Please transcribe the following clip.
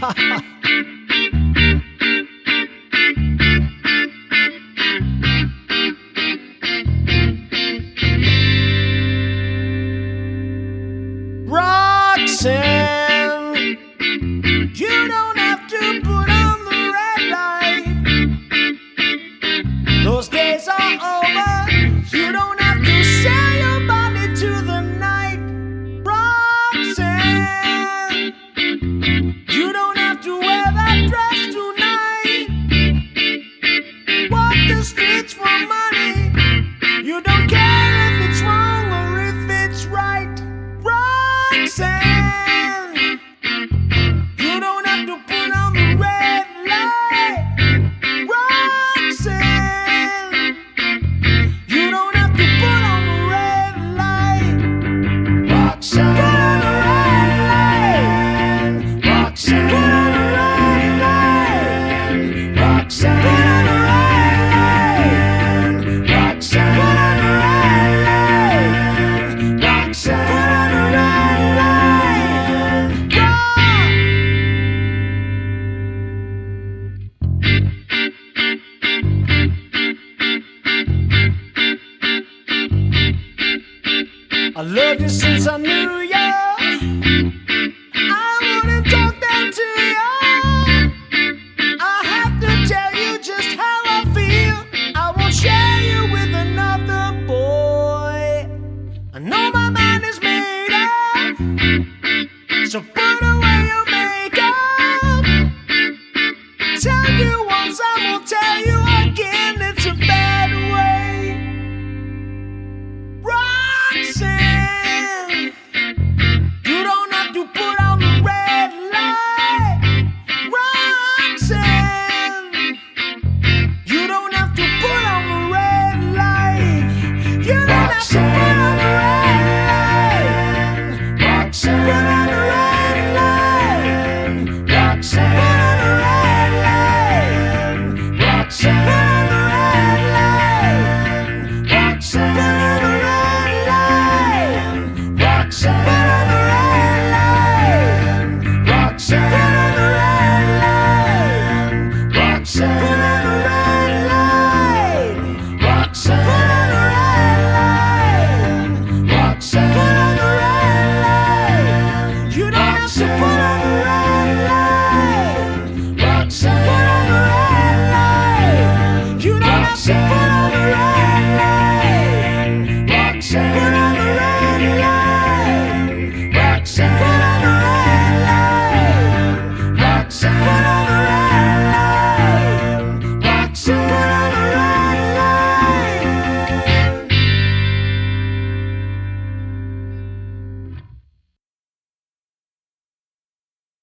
Roxanne, you don't have to put on the red light. Those days are over. You don't have to sell your body to the night. Roxanne, you don't have to wear that dress tonight. Walk the streets for money. You don't care if it's wrong or if it's right. Roxanne, you don't have to put on the red light. Roxanne, you don't have to put on the red light. Roxanne, put on the red light. Roxanne, put on the red light. Roxanne, put on the red light. Roxanne, put on the red light. Roxanne, put on the red light. I loved you since I knew you. I wouldn't talk down to you. I have to tell you just how I feel. I won't share you with another boy. I know my mind is made up, so put away your makeup. Tell you once, I won't tell you again. It's a bad way. Roxanne, you don't have to put on the red light. Roxanne, you don't have to put on the red light. You don't have to put on the red light. Roxanne, put on the red light. Roxanne, put on the red light. Roxanne, put on the red light. Roxanne, put on the red light. Roxanne, put on the red light. Roxanne, put on the red light. Roxanne, put on the red light. Roxanne, put on the red light. Roxanne, put on the red light. You don't have to put on the red light. Roxanne, put on the red light. You don't have to put on the red light. Roxanne,